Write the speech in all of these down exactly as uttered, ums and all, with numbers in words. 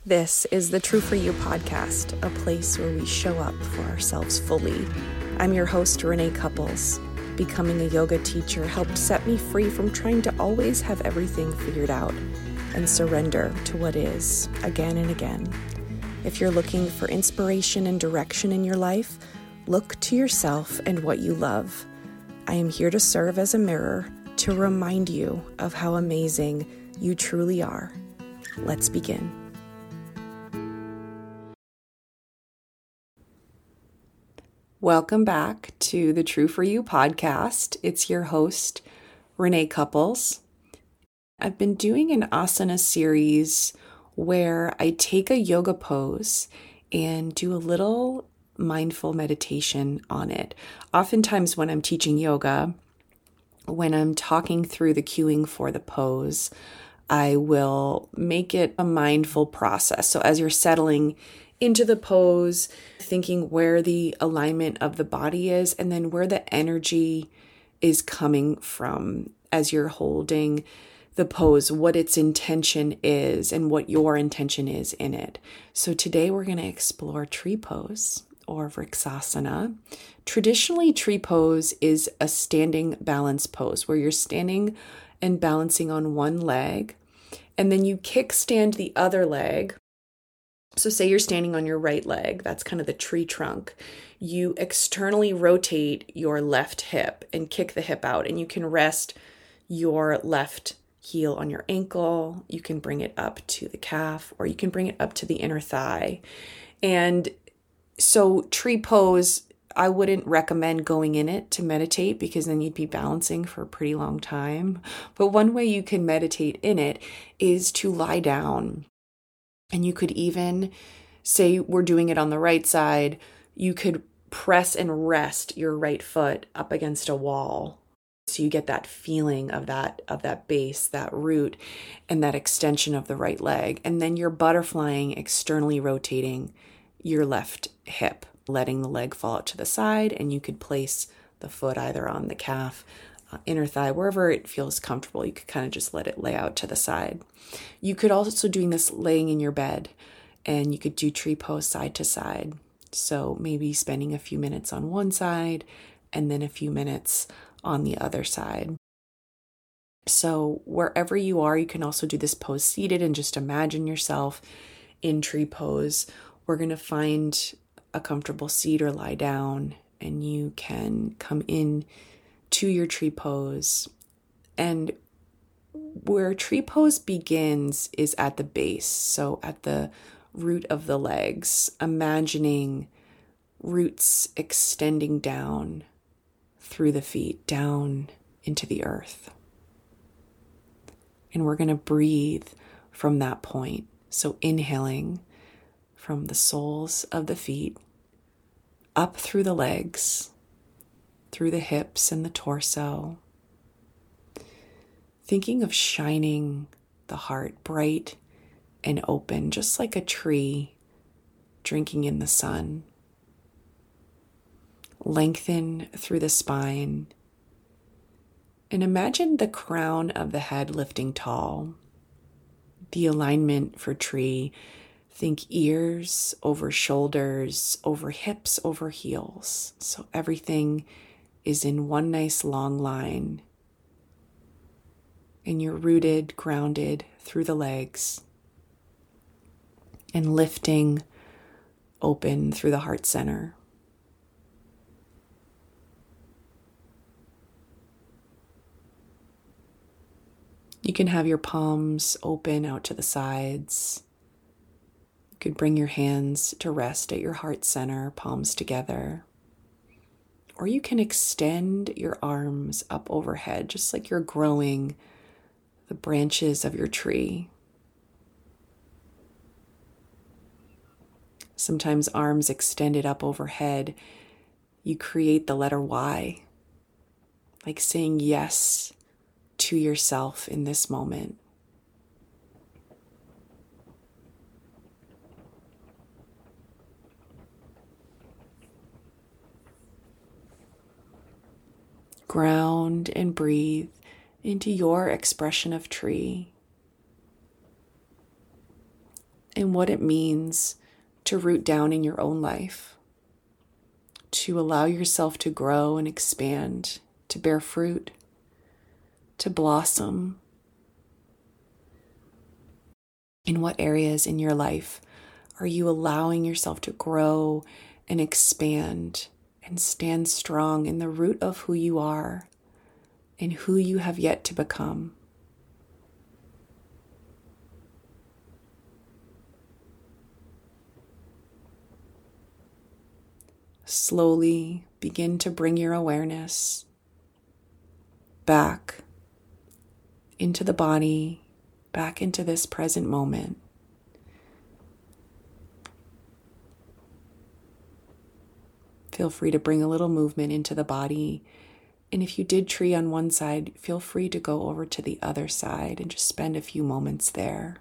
This is the True For You podcast, a place where we show up for ourselves fully. I'm your host, Renee Couples. Becoming a yoga teacher helped set me free from trying to always have everything figured out and surrender to what is again and again. If you're looking for inspiration and direction in your life, look to yourself and what you love. I am here to serve as a mirror to remind you of how amazing you truly are. Let's begin. Welcome back to the True For You podcast. It's your host, Renee Couples. I've been doing an asana series where I take a yoga pose and do a little mindful meditation on it. Oftentimes when I'm teaching yoga, when I'm talking through the cueing for the pose, I will make it a mindful process. So as you're settling into the pose, thinking where the alignment of the body is and then where the energy is coming from as you're holding the pose, what its intention is and what your intention is in it. So today we're going to explore tree pose or Vrksasana. Traditionally, tree pose is a standing balance pose where you're standing and balancing on one leg and then you kickstand the other leg. So say you're standing on your right leg, that's kind of the tree trunk. You externally rotate your left hip and kick the hip out, and you can rest your left heel on your ankle. You can bring it up to the calf, or you can bring it up to the inner thigh. And so tree pose, I wouldn't recommend going in it to meditate because then you'd be balancing for a pretty long time. But one way you can meditate in it is to lie down. And you could even say we're doing it on the right side. You could press and rest your right foot up against a wall. So you get that feeling of that, of that base, that root, and that extension of the right leg. And then you're butterflying, externally rotating your left hip, letting the leg fall out to the side. And you could place the foot either on the calf, Uh, inner thigh, wherever it feels comfortable. You could kind of just let it lay out to the side. You could also doing this laying in your bed, and you could do tree pose side to side. So maybe spending a few minutes on one side and then a few minutes on the other side. So wherever you are, you can also do this pose seated and just imagine yourself in tree pose. We're going to find a comfortable seat or lie down, and you can come in to your tree pose. And where tree pose begins is at the base, so at the root of the legs, imagining roots extending down through the feet, down into the earth. And we're going to breathe from that point. So inhaling from the soles of the feet, up through the legs, through the hips and the torso, thinking of shining the heart bright and open, just like a tree drinking in the sun. Lengthen through the spine and imagine the crown of the head lifting tall. The alignment for tree, think ears over shoulders, over hips, over heels. So everything is in one nice long line. And you're rooted, grounded through the legs. And lifting open through the heart center. You can have your palms open out to the sides. You could bring your hands to rest at your heart center, palms together. Or you can extend your arms up overhead, just like you're growing the branches of your tree. Sometimes arms extended up overhead, you create the letter Y, like saying yes to yourself in this moment. Ground and breathe into your expression of tree. and what it means to root down in your own life, to allow yourself to grow and expand, to bear fruit, to blossom. In what areas in your life are you allowing yourself to grow and expand and stand strong in the root of who you are and who you have yet to become? Slowly begin to bring your awareness back into the body, back into this present moment. Feel free to bring a little movement into the body. And if you did tree on one side, feel free to go over to the other side and just spend a few moments there.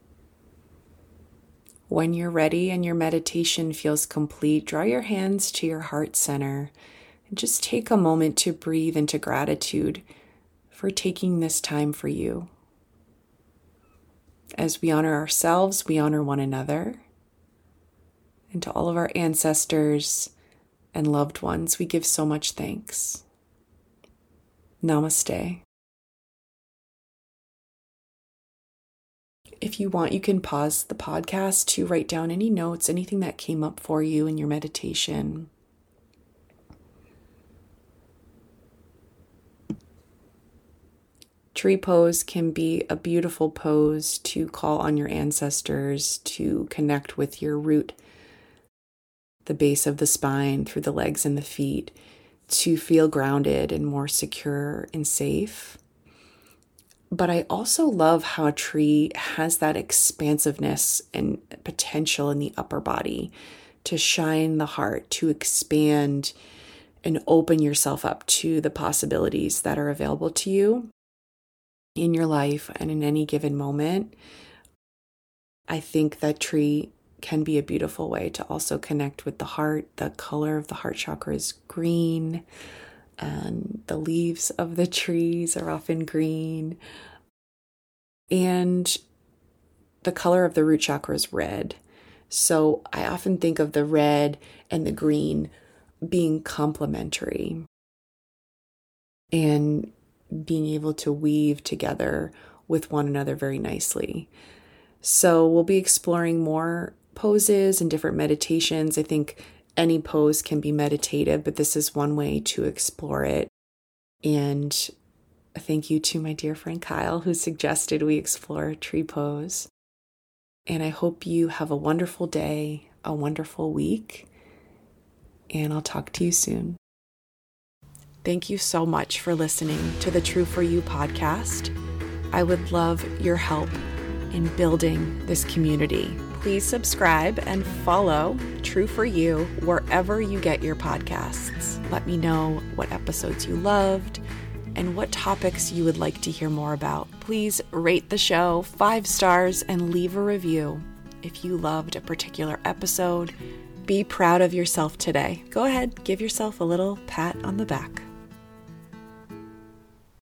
When you're ready and your meditation feels complete, draw your hands to your heart center and just take a moment to breathe into gratitude for taking this time for you. As we honor ourselves, we honor one another. And to all of our ancestors and loved ones, we give so much thanks. Namaste. If you want, you can pause the podcast to write down any notes, anything that came up for you in your meditation. Tree pose can be a beautiful pose to call on your ancestors, to connect with your root, the base of the spine, through the legs and the feet, to feel grounded and more secure and safe. But I also love how a tree has that expansiveness and potential in the upper body to shine the heart, to expand and open yourself up to the possibilities that are available to you in your life and in any given moment. I think that tree can be a beautiful way to also connect with the heart. The color of the heart chakra is green, and the leaves of the trees are often green. And the color of the root chakra is red. So I often think of the red and the green being complementary and being able to weave together with one another very nicely. So we'll be exploring more poses and different meditations. I think any pose can be meditative, but this is one way to explore it. And thank you to my dear friend Kyle, who suggested we explore tree pose. And I hope you have a wonderful day, a wonderful week, and I'll talk to you soon. Thank you so much for listening to the True For You podcast. I would love your help in building this community. Please subscribe and follow True For You wherever you get your podcasts. Let me know what episodes you loved and what topics you would like to hear more about. Please rate the show five stars and leave a review. If you loved a particular episode, be proud of yourself today. Go ahead, give yourself a little pat on the back.